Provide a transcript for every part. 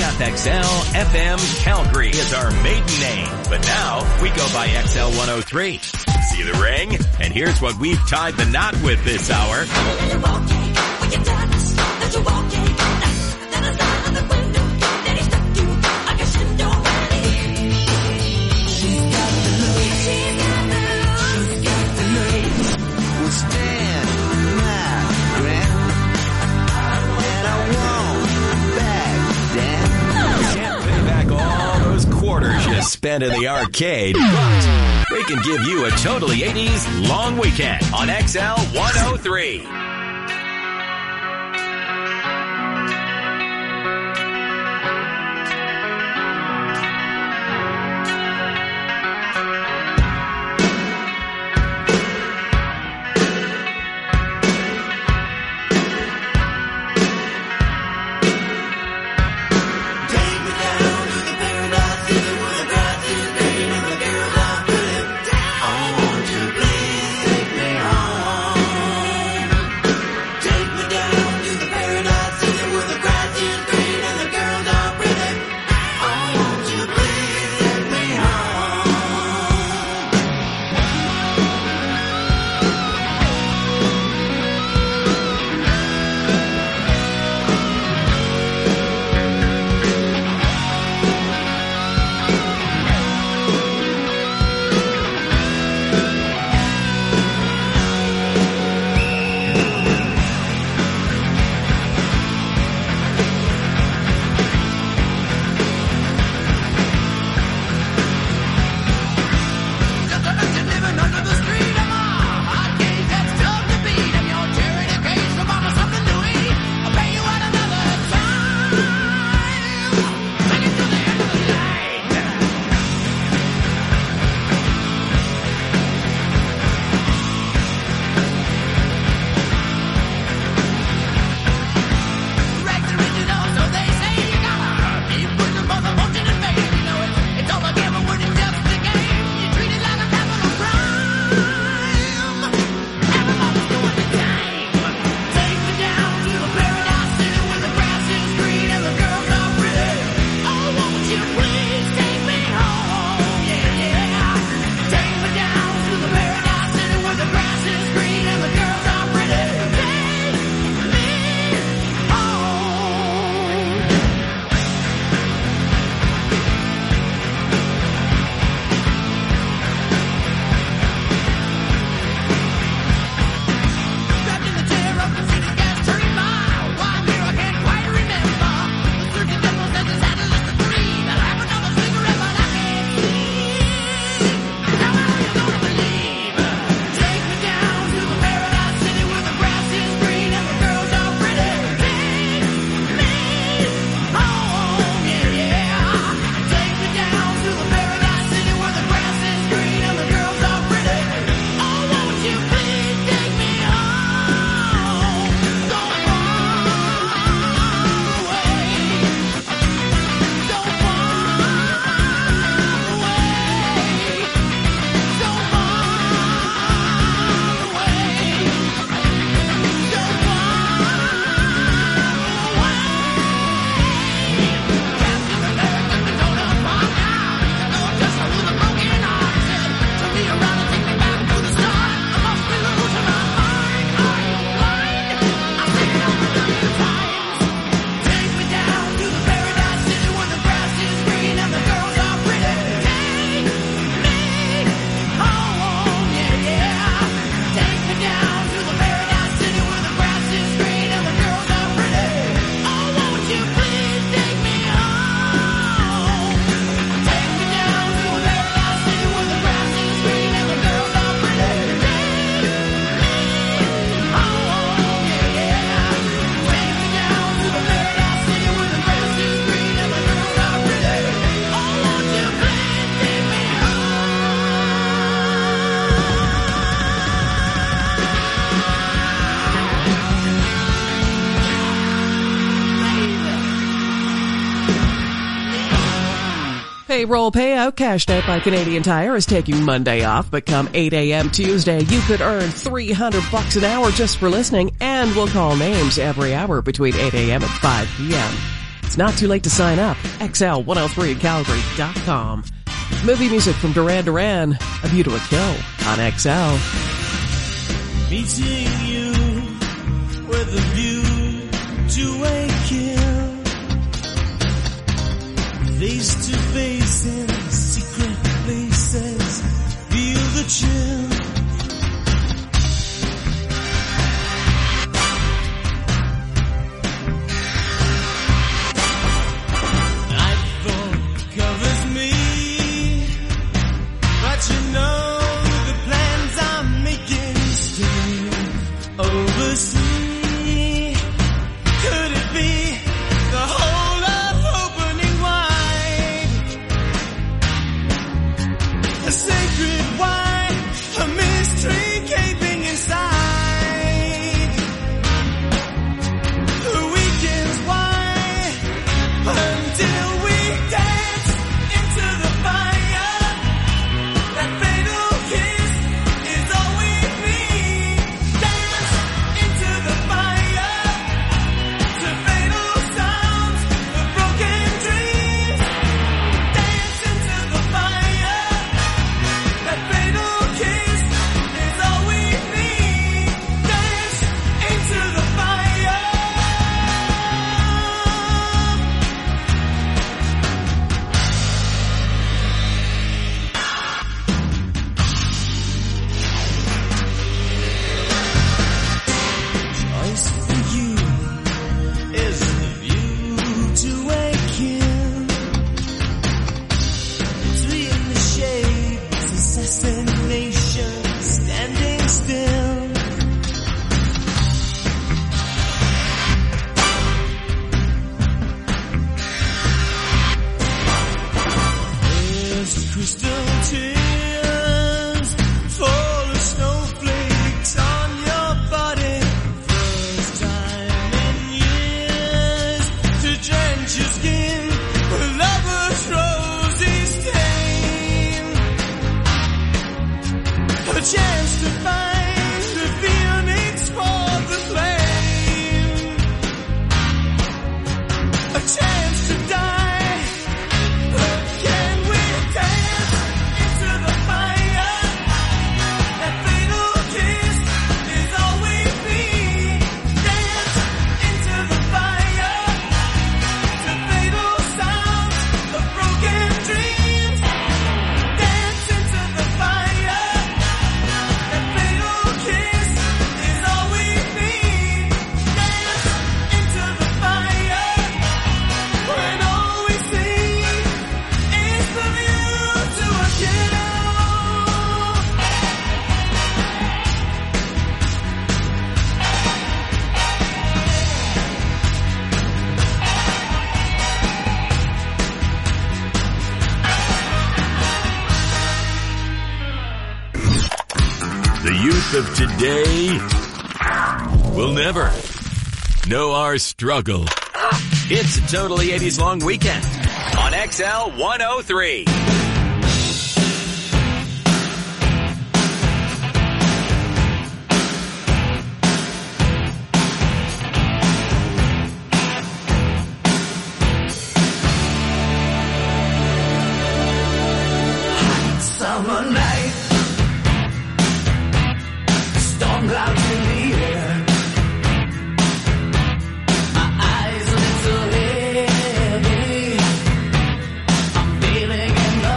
CFXL FM Calgary is our maiden name, but now we go by XL 103. See the ring? And here's what we've tied the knot with this hour. Spent in the arcade, but we can give you a totally 80s long weekend on XL 103. Payroll payout cashed out by Canadian Tire is taking Monday off, but come 8 a.m. Tuesday, you could earn $300 an hour just for listening, and we'll call names every hour between 8 a.m. and 5 p.m. It's not too late to sign up. XL103Calgary.com. Movie music from Duran Duran, A View to a Kill on XL. Meeting you with a view to a kill. Face to face in secret places, feel the chill. Nightfall covers me, but you know the plans I'm making still oversee. Could it be the whole of opening wide? A sacred wine, a mystery gaping inside. The weekend's wide until we dance into the fire. That fatal kiss is all we need. Dance into the fire to fatal sounds of broken dreams. Dance into the fire. That fatal kiss is all we need. Dance into the fire. Choice for you is the view to a kill. Between the shades, assassination, standing still. First crystal tears fall as snowflakes on your body. First time in years to drench your skin with lover's rosy stain. A chance to find the phoenix for the flame. A chance to die, but can we dance into the fire? That fatal kiss is all we need. Dance into the fire to fatal sounds of broken dreams. Dance into the fire. That fatal kiss is all we need. Dance into the fire when all we see is the view to a kill. The youth of today will never know our struggle. It's a totally 80s long weekend on XL 103. Summer night, storm clouds in the air. My eyes a little heavy. I'm feeling in the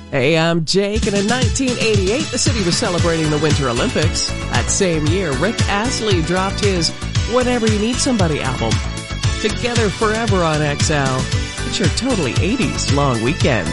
Hey, I'm Jake, and in 1988, the city was celebrating the Winter Olympics. That same year, Rick Astley dropped his Whenever You Need Somebody album. Together Forever on XL. It's your totally 80s long weekend.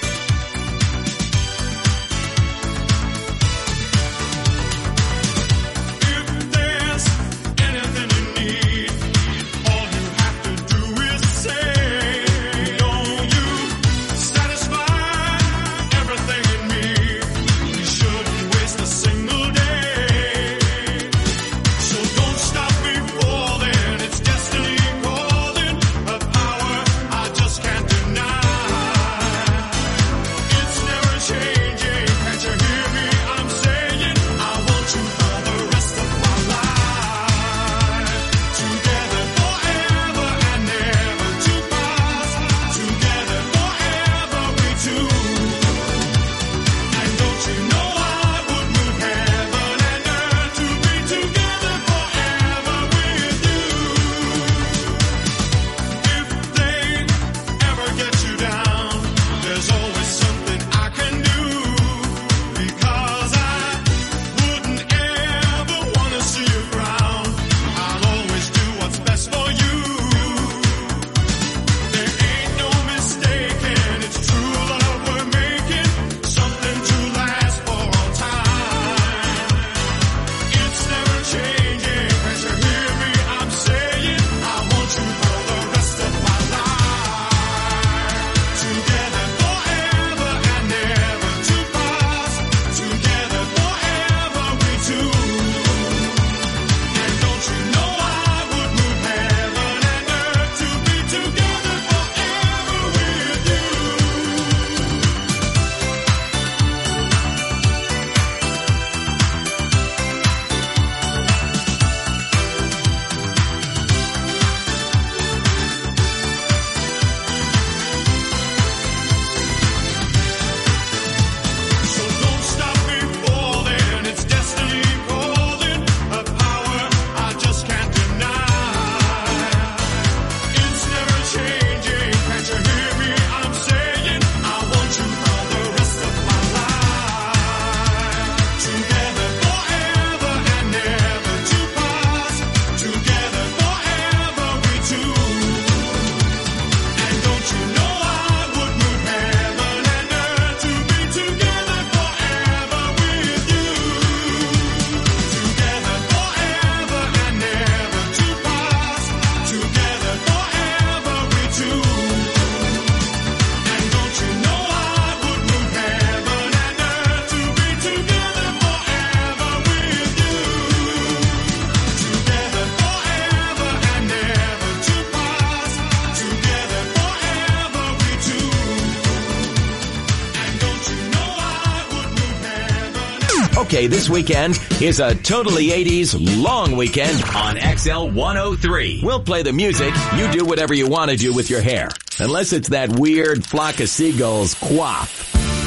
Okay, this weekend is a totally 80s long weekend on XL 103. We'll play the music. You do whatever you want to do with your hair. Unless it's that weird flock of seagulls quaff.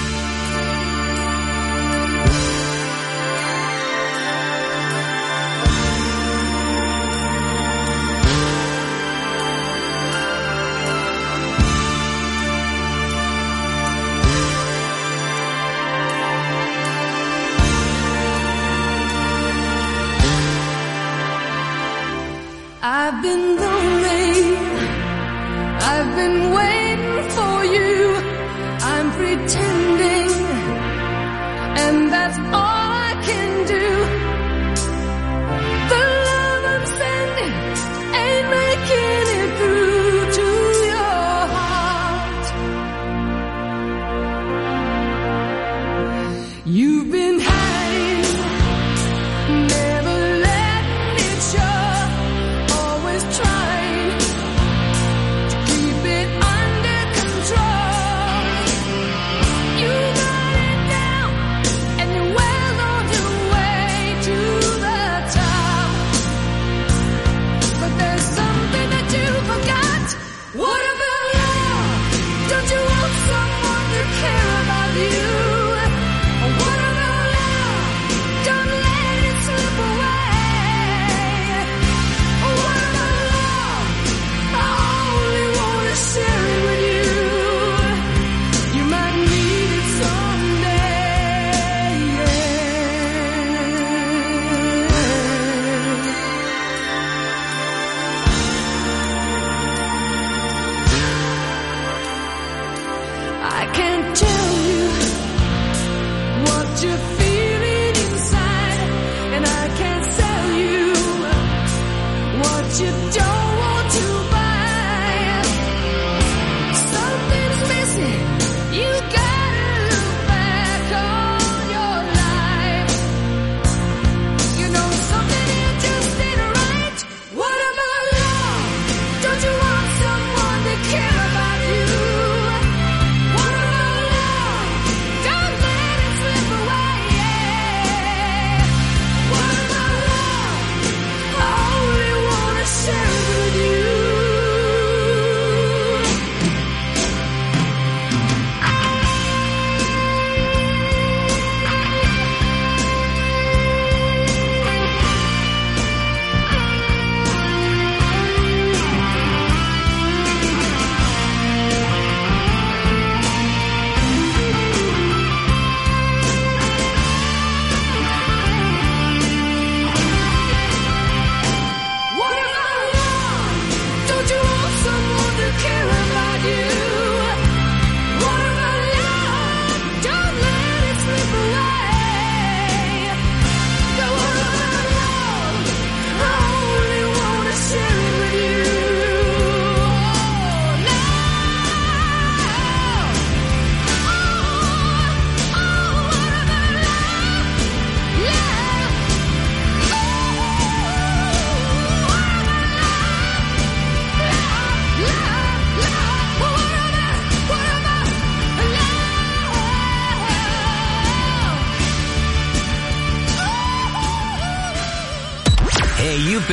I've been lonely, I've been waiting for you, I'm pretending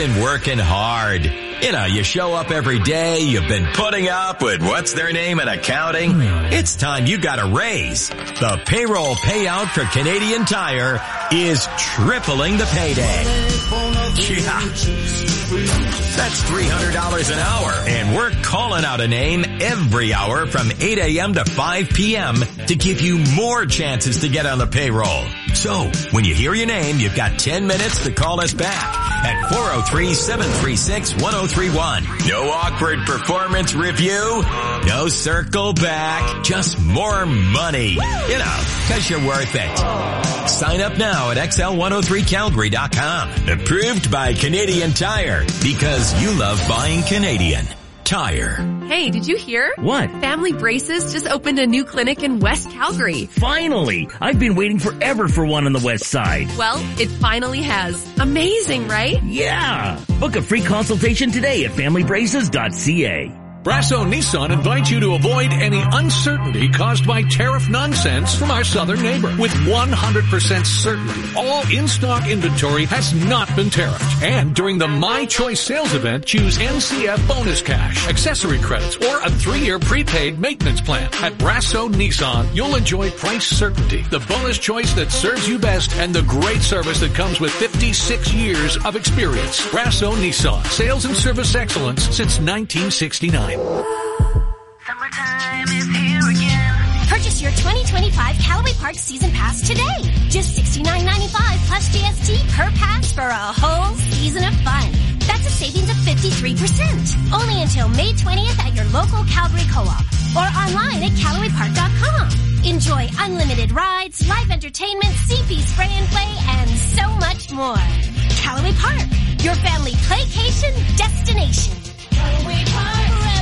been working hard. You know, you show up every day, you've been putting up with what's their name in accounting. It's time you got a raise. The payroll payout for Canadian Tire is tripling the payday. Yeah. That's $300 an hour, and we're calling out a name every hour from 8 a.m. to 5 p.m. to give you more chances to get on the payroll. So, when you hear your name, you've got 10 minutes to call us back at 403-736-1031. No awkward performance review, no circle back, just more money. You know, 'cause you're worth it. Sign up now at XL103Calgary.com. Approved by Canadian Tire, because you love buying Canadian Tire. Hey, did you hear? What? Family Braces just opened a new clinic in West Calgary. Finally! I've been waiting forever for one on the west side. Well, it finally has. Amazing, right? Yeah! Book a free consultation today at familybraces.ca. Brasso Nissan invites you to avoid any uncertainty caused by tariff nonsense from our southern neighbor. With 100% certainty, all in-stock inventory has not been tariffed. And during the My Choice sales event, choose NCF bonus cash, accessory credits, or a 3-year prepaid maintenance plan. At Brasso Nissan, you'll enjoy price certainty, the bonus choice that serves you best, and the great service that comes with 56 years of experience. Brasso Nissan, sales and service excellence since 1969. Summertime is here again. Purchase your 2025 Callaway Park Season Pass today. Just $69.95 plus GST per pass for a whole season of fun. That's a savings of 53%. Only until May 20th at your local Calgary Co-op or online at CallawayPark.com. Enjoy unlimited rides, live entertainment, CP spray and play, and so much more. Callaway Park, your family playcation destination. Callaway Park.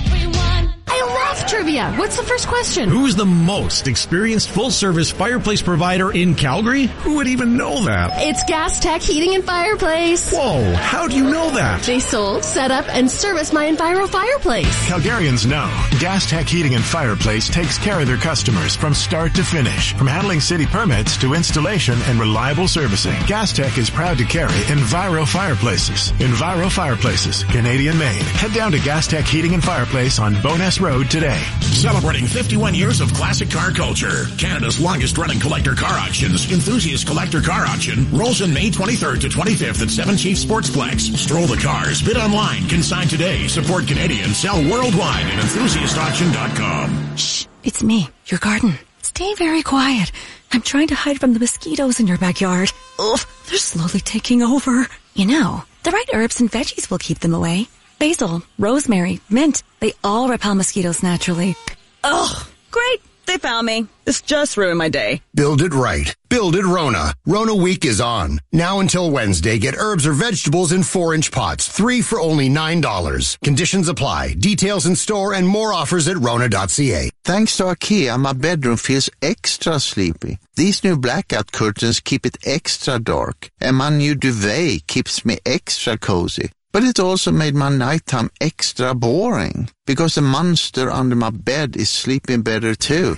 I love trivia. What's the first question? Who's the most experienced full-service fireplace provider in Calgary? Who would even know that? It's Gas Tech Heating and Fireplace. Whoa, how do you know that? They sold, set up, and service my Enviro fireplace. Calgarians know Gas Tech Heating and Fireplace takes care of their customers from start to finish. From handling city permits to installation and reliable servicing, Gas Tech is proud to carry Enviro Fireplaces. Enviro Fireplaces, Canadian made. Head down to Gas Tech Heating and Fireplace on Bowness Road today. Celebrating 51 years of classic car culture. Canada's longest-running collector car auctions, Enthusiast Collector Car Auction, rolls in May 23rd to 25th at 7 Chief Sportsplex. Stroll the cars, bid online, consign today, support Canadian, sell worldwide at enthusiastauction.com. Shh, it's me, your garden. Stay very quiet. I'm trying to hide from the mosquitoes in your backyard. Ugh, they're slowly taking over. You know, the right herbs and veggies will keep them away. Basil, rosemary, mint, they all repel mosquitoes naturally. Oh, great. They found me. This just ruined my day. Build it right. Build it Rona. Rona Week is on. Now until Wednesday, get herbs or vegetables in 4-inch pots, 3 for only $9. Conditions apply. Details in store and more offers at Rona.ca. Thanks to IKEA, my bedroom feels extra sleepy. These new blackout curtains keep it extra dark, and my new duvet keeps me extra cozy. But it also made my nighttime extra boring, because the monster under my bed is sleeping better too.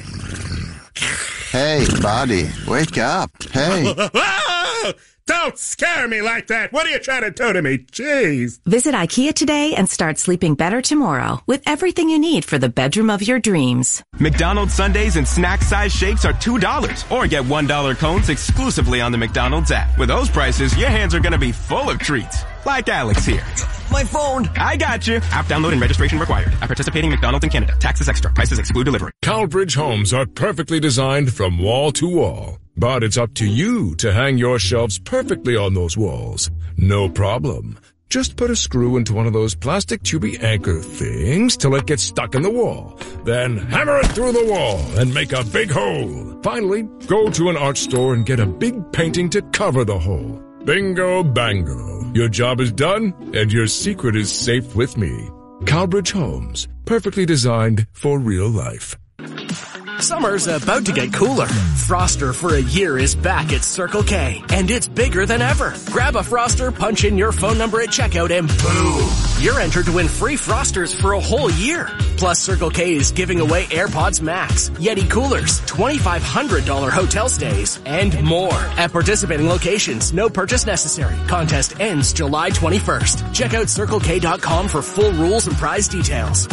Hey, buddy, wake up. Hey. Don't scare me like that. What are you trying to do to me? Jeez. Visit IKEA today and start sleeping better tomorrow with everything you need for the bedroom of your dreams. McDonald's Sundaes and snack-size shakes are $2, or get $1 cones exclusively on the McDonald's app. With those prices, your hands are going to be full of treats. Like Alex here. My phone. I got you. App download and registration required. At participating McDonald's in Canada. Taxes extra. Prices exclude delivery. Calbridge homes are perfectly designed from wall to wall. But it's up to you to hang your shelves perfectly on those walls. No problem. Just put a screw into one of those plastic tubey anchor things till it gets stuck in the wall. Then hammer it through the wall and make a big hole. Finally, go to an art store and get a big painting to cover the hole. Bingo bango. Your job is done and your secret is safe with me. Calbridge Homes, perfectly designed for real life. Summer's about to get cooler. Froster for a year is back at Circle K, and it's bigger than ever. Grab a Froster, punch in your phone number at checkout, and boom! You're entered to win free Frosters for a whole year. Plus, Circle K is giving away AirPods Max, Yeti coolers, $2,500 hotel stays, and more. At participating locations, no purchase necessary. Contest ends July 21st. Check out CircleK.com for full rules and prize details.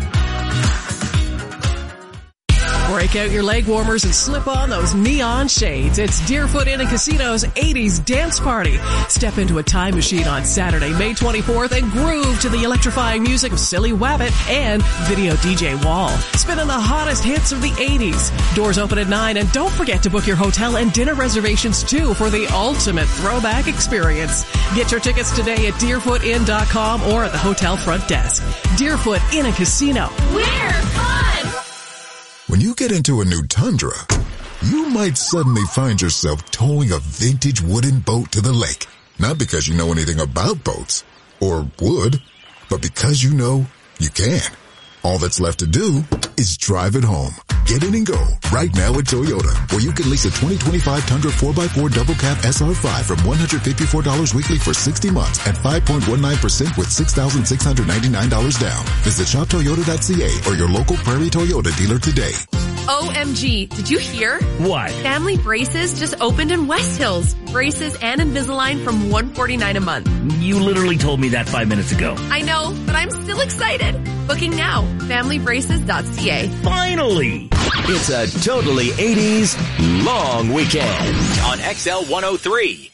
Break out your leg warmers and slip on those neon shades. It's Deerfoot Inn & Casino's 80s dance party. Step into a time machine on Saturday, May 24th and groove to the electrifying music of Silly Wabbit and Video DJ Wall. Spinning the hottest hits of the 80s. Doors open at 9 and don't forget to book your hotel and dinner reservations too for the ultimate throwback experience. Get your tickets today at DeerfootInn.com or at the hotel front desk. Deerfoot Inn & Casino. We're fun! When you get into a new Tundra, you might suddenly find yourself towing a vintage wooden boat to the lake. Not because you know anything about boats, or would, but because you know you can. All that's left to do is drive it home. Get in and go right now at Toyota, where you can lease a 2025 Tundra 4x4 double cab SR5 from $154 weekly for 60 months at 5.19% with $6,699 down. Visit shoptoyota.ca or your local Prairie Toyota dealer today. OMG, did you hear? What? Family Braces just opened in West Hills. Braces and Invisalign from $149 a month. You literally told me that 5 minutes ago. I know, but I'm still excited. Booking now. FamilyBraces.ca. Finally! It's a totally 80s long weekend on XL 103.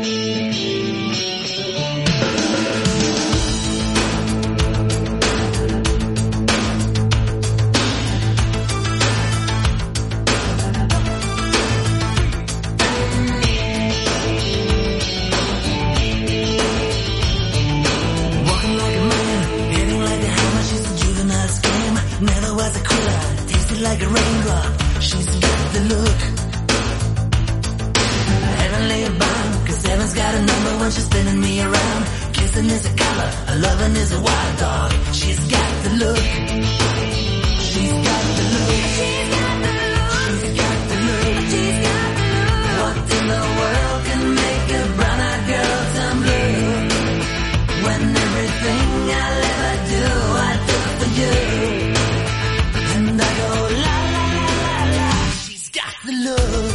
Never was a quitter, tasted like a raindrop. She's got the look. Heavenly bound, 'cause heaven's got a number when she's spinning me around. Kissing is a color, a loving is a wild dog. She's got the look. She's got the look. She's got the look. She's got the look. She's got the look. What in the world can make a brown-eyed girl turn blue? When everything I'll ever do, I do for you. And I go la la la la la. She's got the look.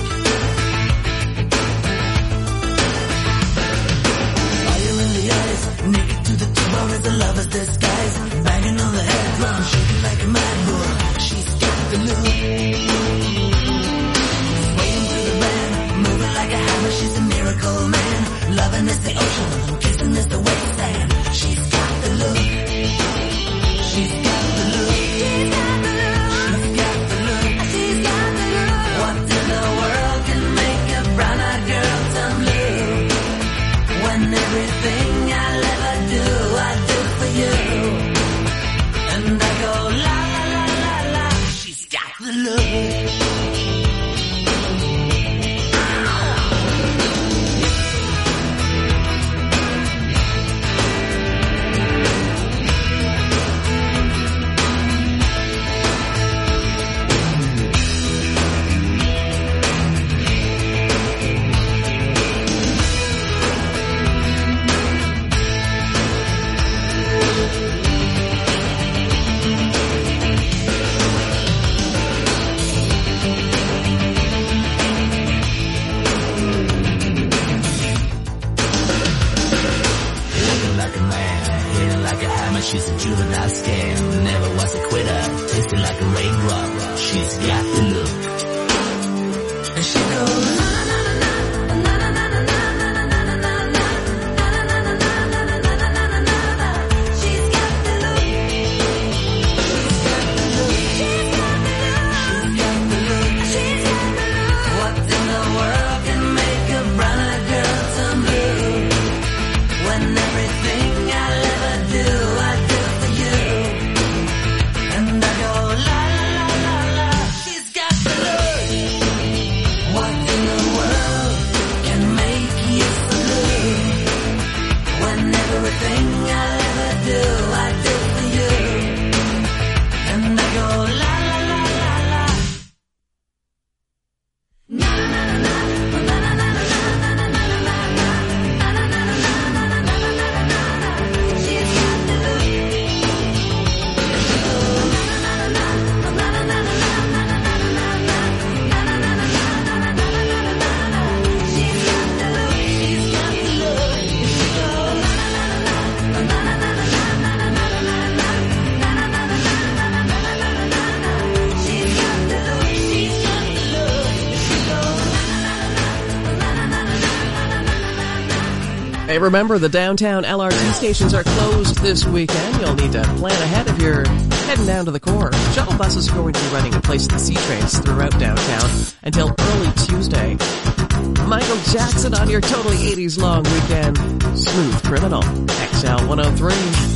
Fire in the eyes, naked to the tube, or is a lover's disguise? Banging on the head drum, shaking like a mad bull. She's got the look. Swaying through the band, moving like a hammer. She's a miracle man. Loving is the ocean, kissing is the wet sand. She's got the look. She's got the look. She's got the look. She's got the look. She's got the look. What in the world can make a brown-eyed girl turn blue? When everything I'll ever do, I do for you. And I go la la la la la. She's got the look. She's a juvenile scam, never was a quitter, tasted like a raindrop. She's got the look. And she goes na na na na na na na na na na na na na. She's got the look. She's got the look. She's got the look. She's got the look. What in the world can make a brown-eyed girl turn blue? When everything I'll ever do, I do for you. And I go la Hey, remember, the downtown LRT stations are closed this weekend. You'll need to plan ahead if you're heading down to the core. Shuttle buses are going to be running in place of the C trains throughout downtown until early Tuesday. Michael Jackson on your totally 80s long weekend. Smooth Criminal. XL 103.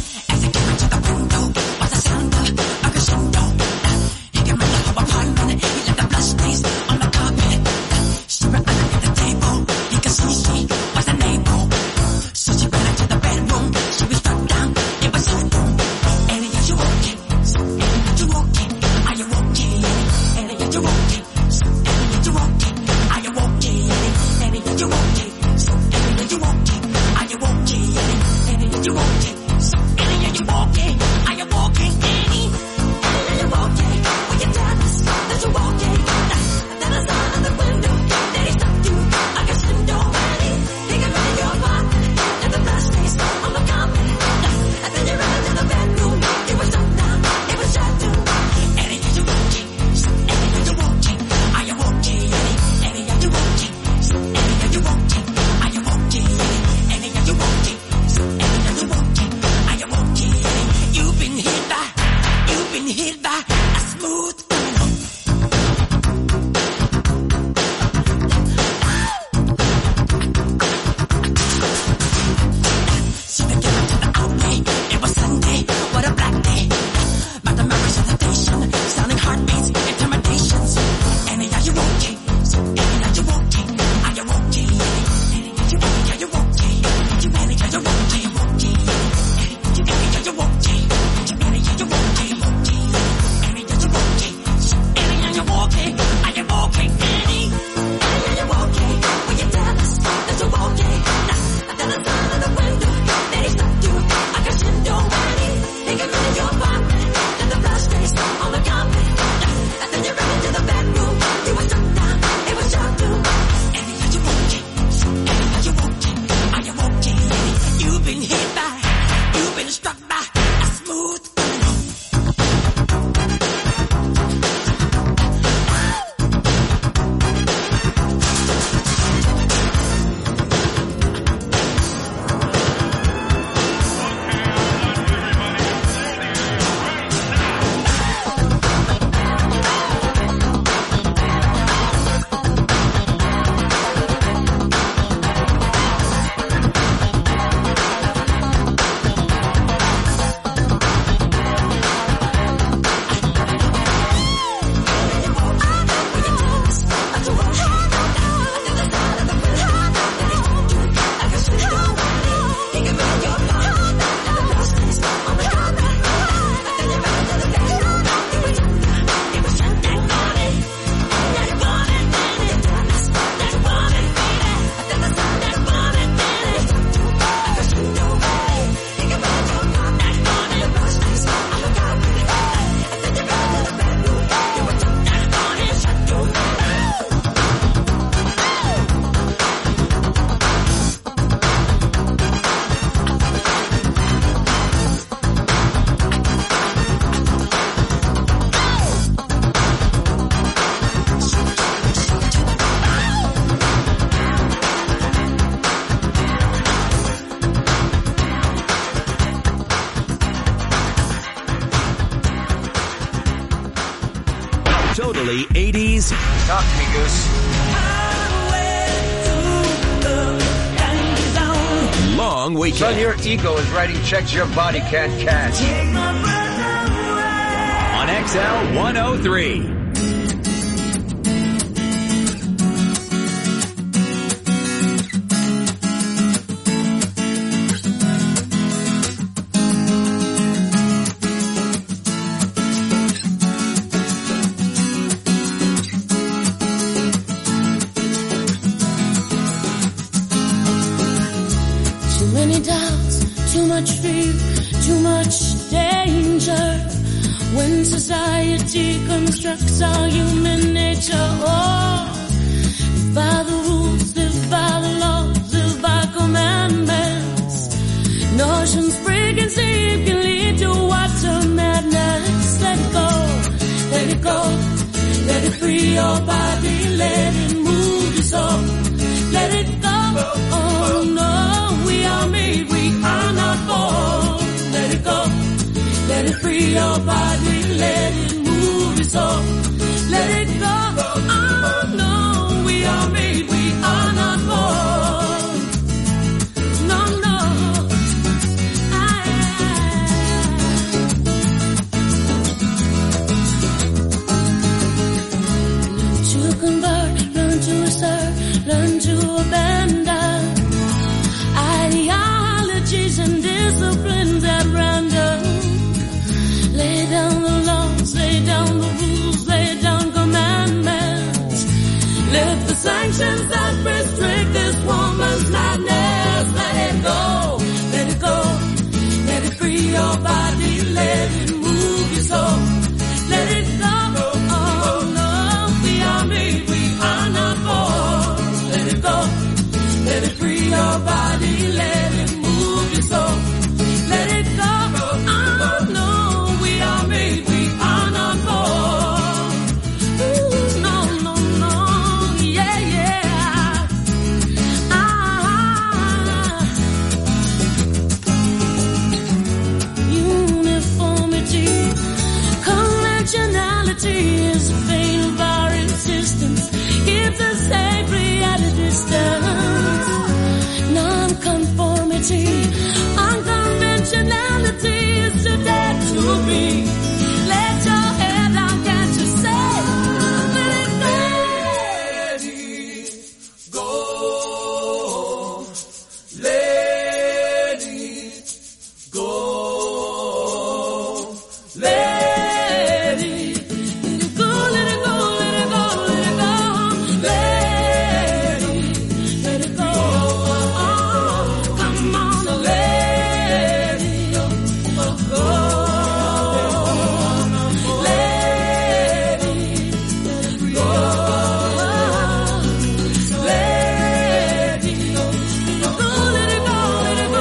Totally 80s. Talk to me, Goose. Long weekend. Son, your ego is writing checks your body can't cash. On XL 103. When society constructs our human nature, oh, live by the rules, live by the laws, live by commandments. Notions break and sleep can lead to water madness. Let it go, let it go, let it free your body, let it move your soul. Let it go, oh no, we are Let it free your body, let it move your soul. Let it go. Oh no, we are made, we are not born. No, no. Learn to convert, learn to assert, learn to abandon ideologies and disciplines at random. Lay down the laws, lay down the rules, lay down commandments. Lift the sanctions that restrict this woman's madness. Let it go, let it go. Let it free your body, let it move your soul. Let it go. Oh no, we are made, we are not born. Let it go, let it free your body, let it move your soul. Let it go. Oh no, we are made, we are not born. Ooh, no, no, no, yeah, yeah. Uniformity, conventionality is the bane of our existence. Keeps us safely at a distance. Non-conformity, unconventionality is too dead to be. Let your head down, can't you say? Let it go. Let it go. Let it go. Let it go. Let it go. Let it go. Let it go. Come on, let it go. Let it go. Let it go. Let it go. Let it go.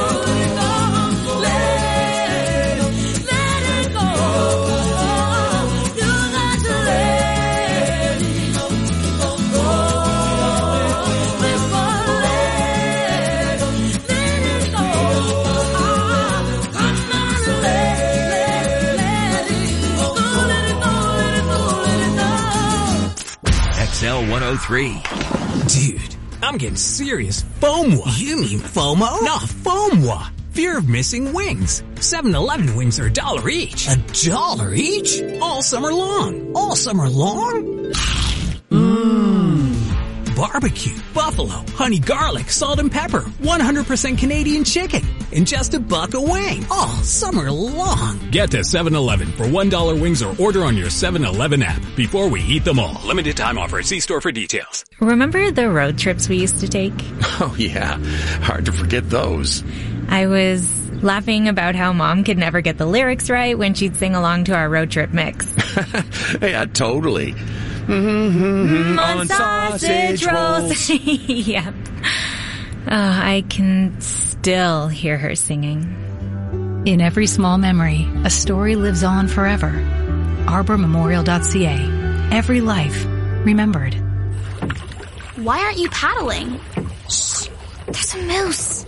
Let it go. You got to let it go. XL 103. Dude, I'm getting serious FOMO. You mean FOMO? No, FOMO. Fear of missing wings. 7-Eleven wings are $1 each. $1 each? All summer long. All summer long? Barbecue, buffalo, honey garlic, salt and pepper, 100% Canadian chicken, and just $1 a wing. All summer long. Get to 7-Eleven for $1 wings or order on your 7-Eleven app before we eat them all. Limited time offer. See store for details. Remember the road trips we used to take? Oh yeah, hard to forget those. I was laughing about how Mom could never get the lyrics right when she'd sing along to our road trip mix. Yeah, totally. On sausage rolls. Yep. I can still hear her singing. In every small memory, a story lives on forever. ArborMemorial.ca. Every life remembered. Why aren't you paddling? Shh, there's a moose.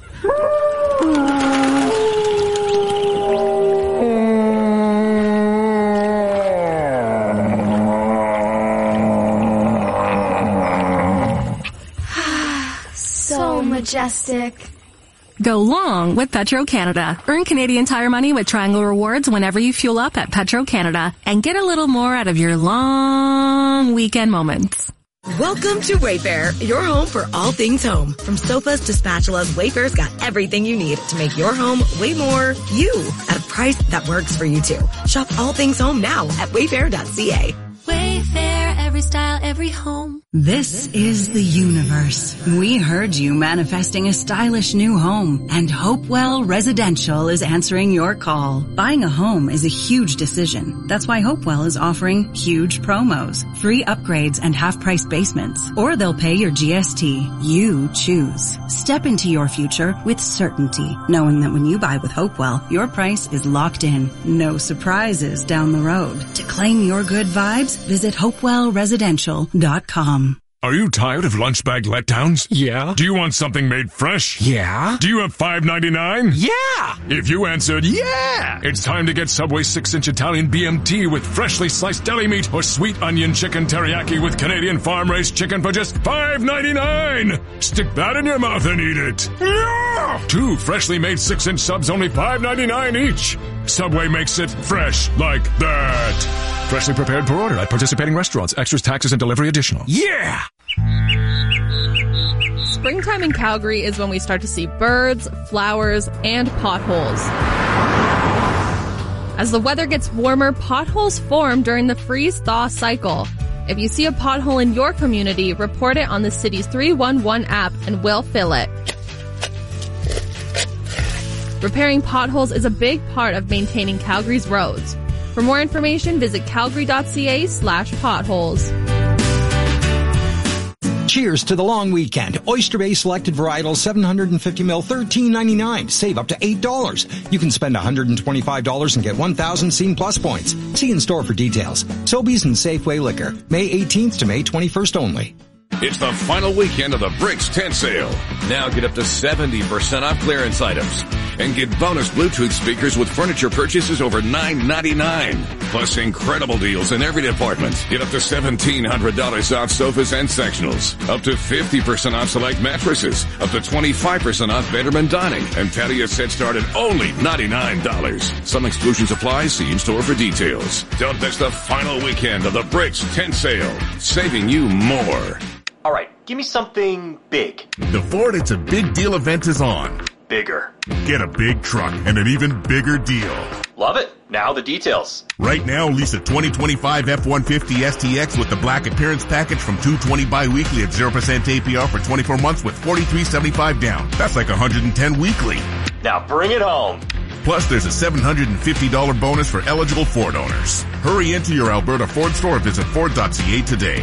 So majestic. Go long with Petro-Canada. Earn Canadian Tire money with Triangle Rewards whenever you fuel up at Petro-Canada and get a little more out of your long weekend moments. Welcome to Wayfair, your home for all things home. From sofas to spatulas, Wayfair's got everything you need to make your home way more you at a price that works for you too. Shop all things home now at wayfair.ca. Wayfair, every style, every home. This is the universe. We heard you manifesting a stylish new home, and Hopewell Residential is answering your call. Buying a home is a huge decision. That's why Hopewell is offering huge promos, free upgrades and half-price basements, or they'll pay your GST. You choose. Step into your future with certainty, knowing that when you buy with Hopewell, your price is locked in. No surprises down the road. To claim your good vibes, visit HopewellResidential.com. Are you tired of lunch bag letdowns? Yeah. Do you want something made fresh? Yeah. Do you have $5.99? Yeah. If you answered yeah, it's time to get Subway 6-inch Italian BMT with freshly sliced deli meat or sweet onion chicken teriyaki with Canadian farm-raised chicken for just $5.99. Stick that in your mouth and eat it. Yeah! 2 freshly made 6-inch subs, only $5.99 each. Subway makes it fresh like that. Freshly prepared per order at participating restaurants. Extras, taxes, and delivery additional. Yeah! Springtime in Calgary is when we start to see birds, flowers, and potholes. As the weather gets warmer, potholes form during the freeze-thaw cycle. If you see a pothole in your community, report it on the city's 311 app and we'll fill it. Repairing potholes is a big part of maintaining Calgary's roads. For more information, visit calgary.ca/potholes. Cheers to the long weekend. Oyster Bay selected varietal 750 ml, $13.99. Save up to $8. You can spend $125 and get 1,000 Scene Plus points. See in store for details. Sobeys and Safeway Liquor. May 18th to May 21st only. It's the final weekend of the Bricks tent sale. Now get up to 70% off clearance items. And get bonus Bluetooth speakers with furniture purchases over $9.99. Plus incredible deals in every department. Get up to $1,700 off sofas and sectionals. Up to 50% off select mattresses. Up to 25% off bedroom and dining. And patio sets start at only $99. Some exclusions apply. See in store for details. Don't miss the final weekend of the Bricks tent sale. Saving you more. All right, give me something big. The Ford It's a Big Deal event is on. Bigger. Get a big truck and an even bigger deal. Love it. Now the details. Right now, lease a 2025 F-150 STX with the black appearance package from $220 bi-weekly at 0% APR for 24 months with $43.75 down. That's like $110 weekly. Now bring it home. Plus, there's a $750 bonus for eligible Ford owners. Hurry into your Alberta Ford store or visit Ford.ca today.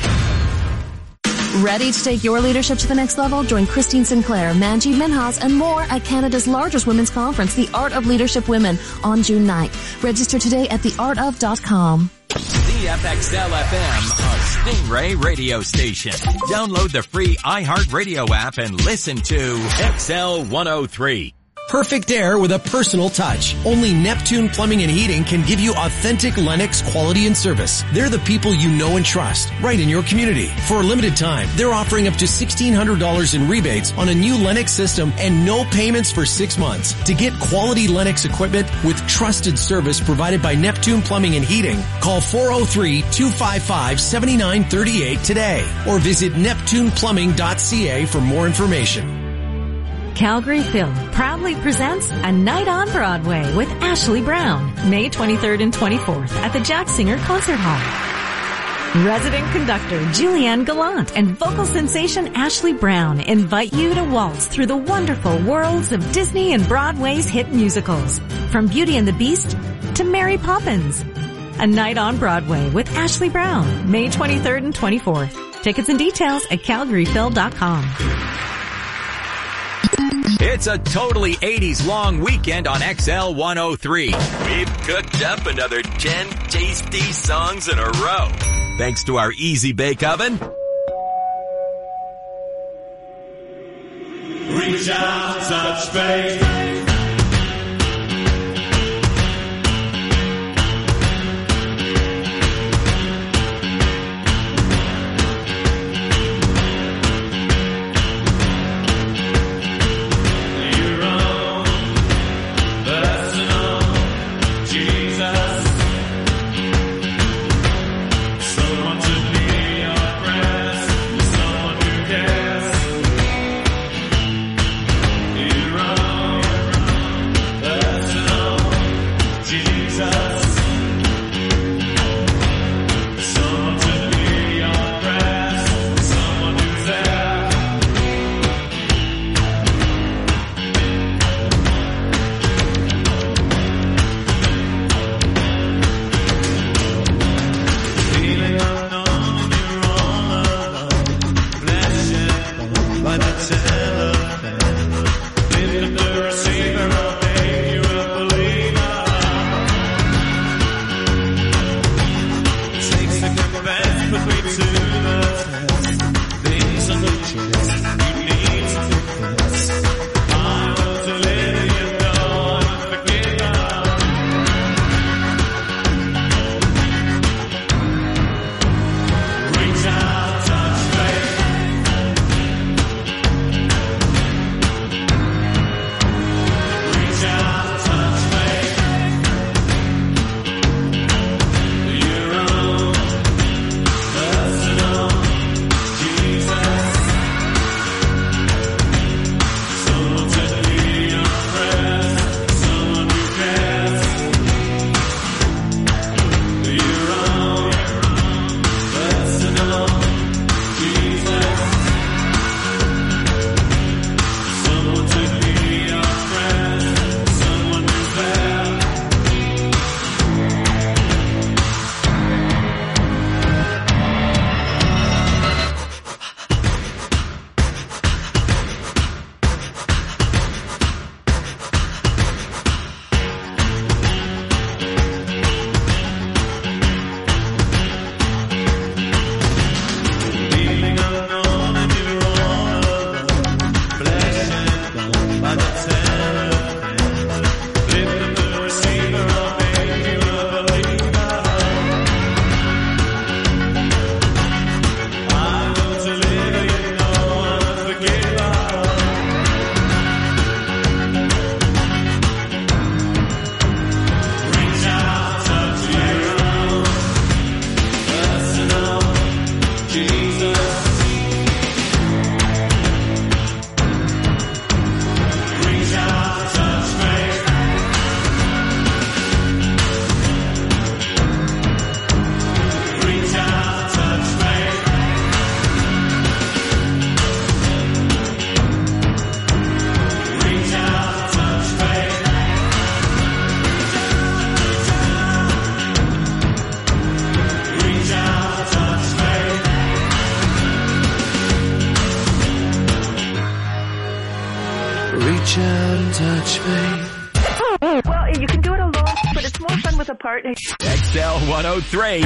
Ready to take your leadership to the next level? Join Christine Sinclair, Manjeet Minhas, and more at Canada's largest women's conference, The Art of Leadership Women, on June 9th. Register today at theartof.com. CFXL FM, a Stingray radio station. Download the free iHeartRadio app and listen to XL 103. Perfect air with a personal touch. Only Neptune Plumbing and Heating can give you authentic Lennox quality and service. They're the people you know and trust, right in your community. For a limited time, they're offering up to $1,600 in rebates on a new Lennox system and no payments for 6 months. To get quality Lennox equipment with trusted service provided by Neptune Plumbing and Heating, call 403-255-7938 today or visit neptuneplumbing.ca for more information. Calgary Film proudly presents A Night on Broadway with Ashley Brown, May 23rd and 24th at the Jack Singer Concert Hall. Resident conductor Julianne Gallant and vocal sensation Ashley Brown invite you to waltz through the wonderful worlds of Disney and Broadway's hit musicals, from Beauty and the Beast to Mary Poppins. A Night on Broadway with Ashley Brown, May 23rd and 24th. Tickets and details at calgaryphil.com. It's a totally 80s long weekend on XL 103. We've cooked up another 10 tasty songs in a row. Thanks to our Easy Bake Oven. Reach out, touch faith. Someone who cares. touch me. Well, you can do it alone, but it's more fun with a partner. XL 103.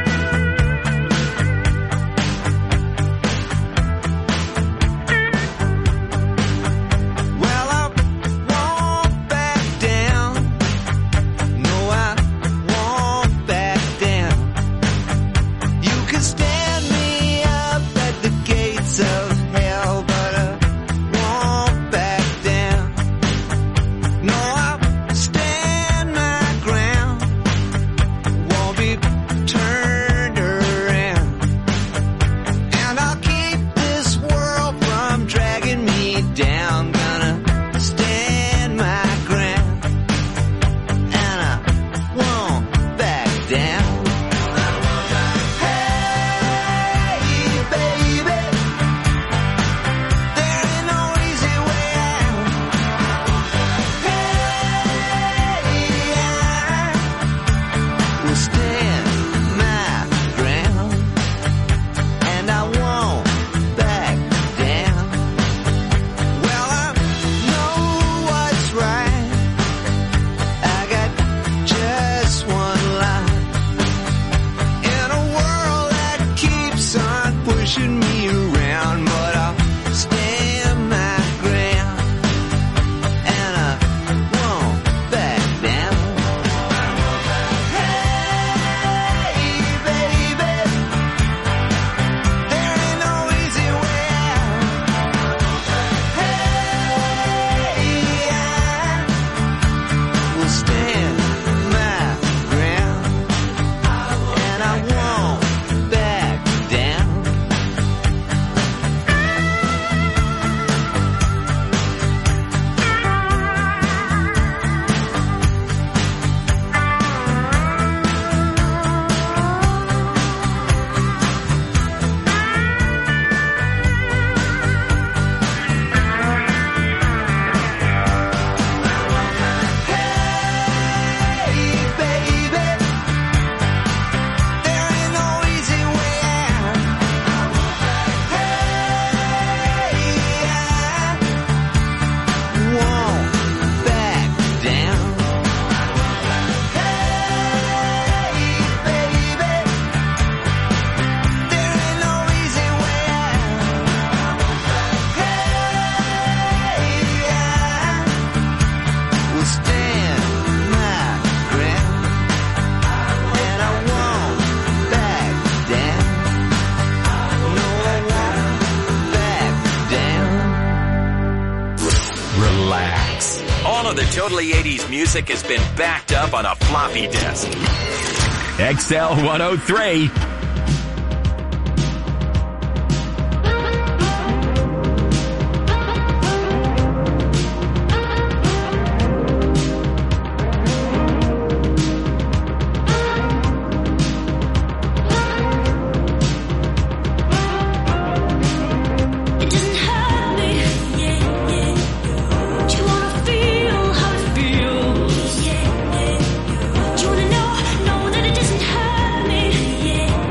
The Totally 80s music has been backed up on a floppy disk. XL 103. Yeah.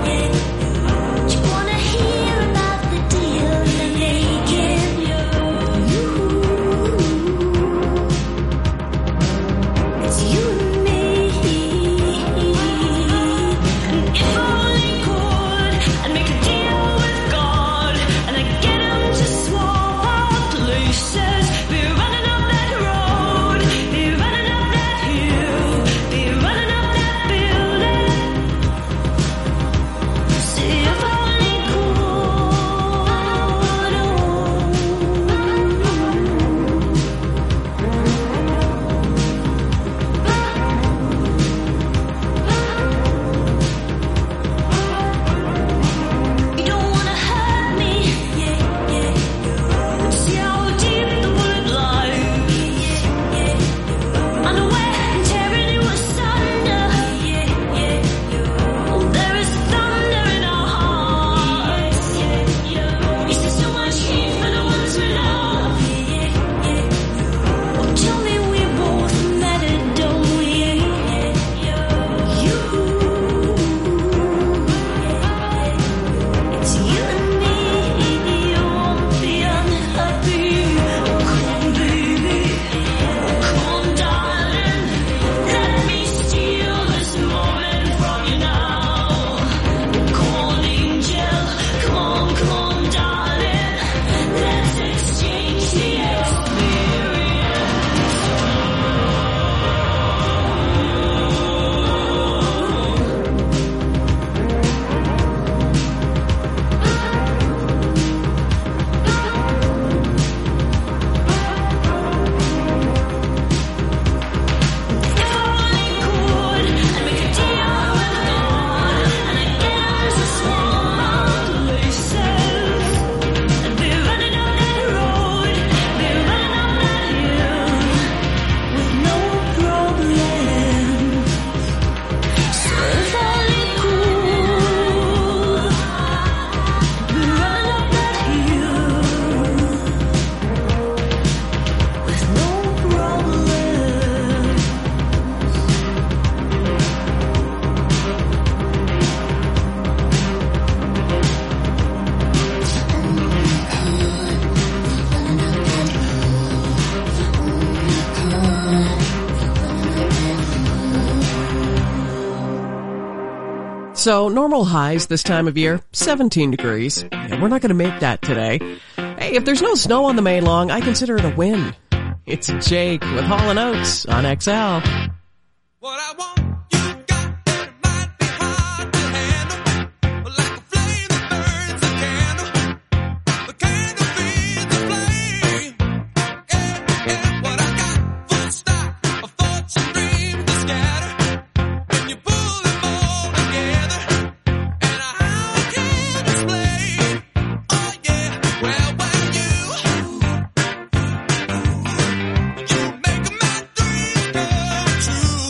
So normal highs this time of year, 17 degrees. And we're not going to make that today. Hey, if there's no snow on the May long, I consider it a win. It's Jake with Hall & Oates on XL. What I want, you got, and it might be hard to handle, but like a flame that burns a candle, the candle feeds the flame. Yeah, what I got, full stock of thoughts and dreams to scatter, and you pull them all together, and how can explain? Oh yeah, well, you make my dreams come true.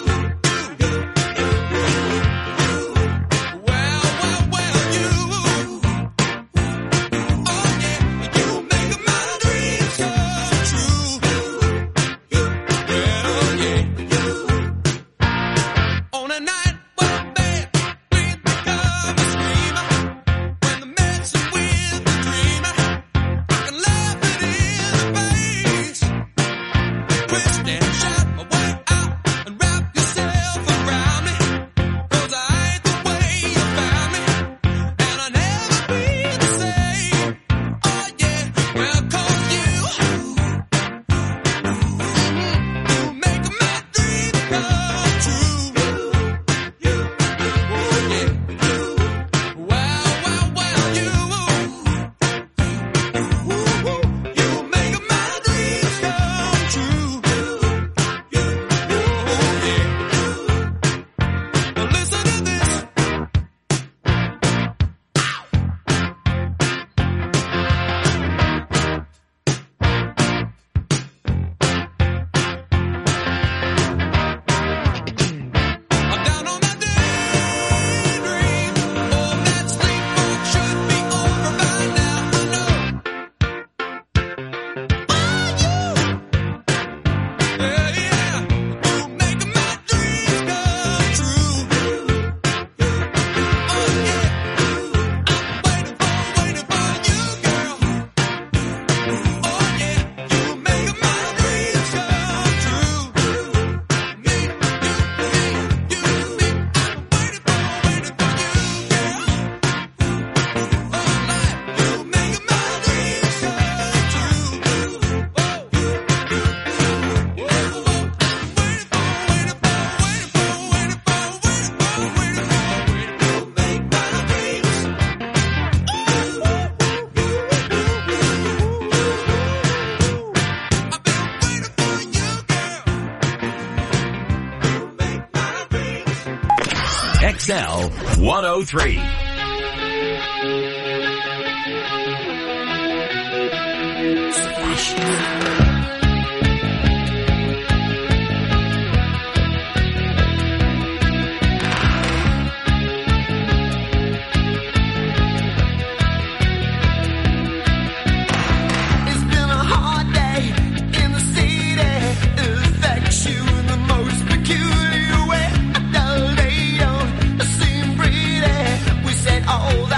XL 103.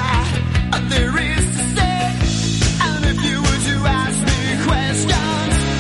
There is to say, and if you were to ask me questions,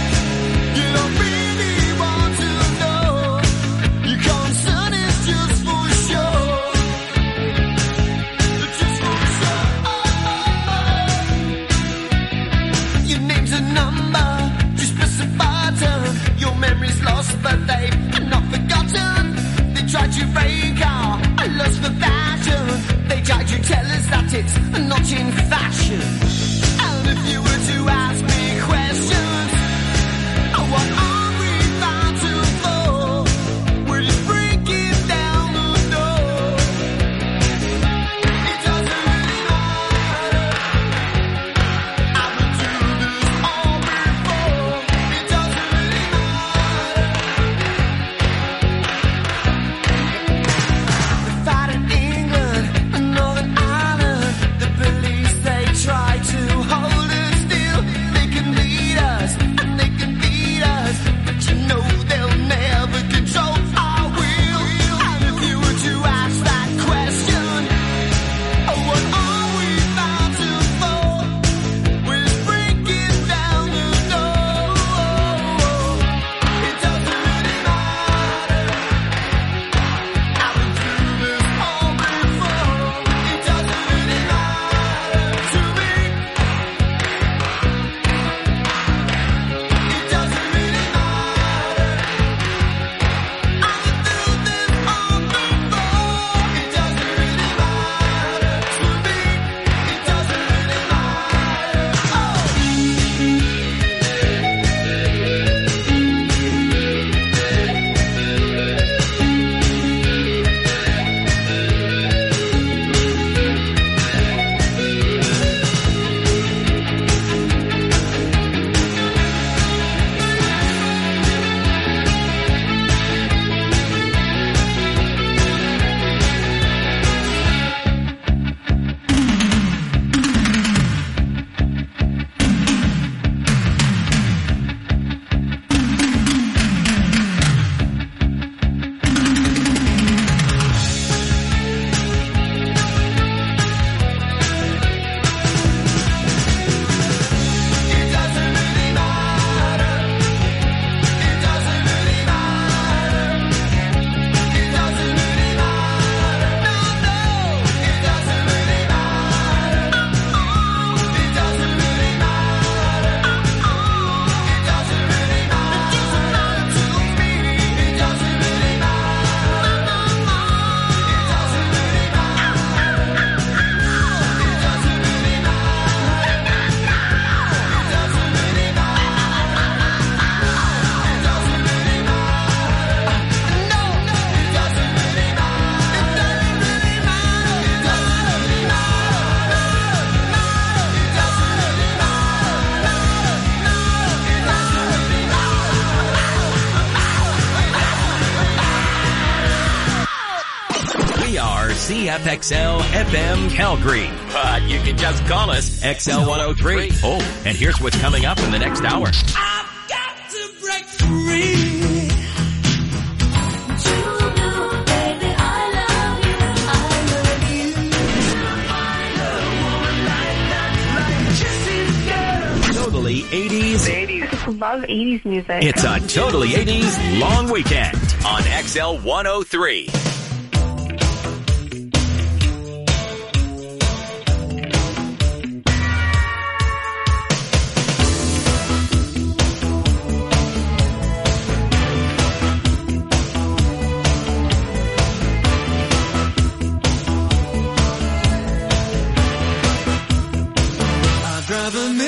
CFXL FM Calgary. But you can just call us XL 103. Oh, and here's what's coming up in the next hour. I've got to break free. Totally 80s. I just love 80s music. It's a Totally 80s long weekend on XL 103. I'd rather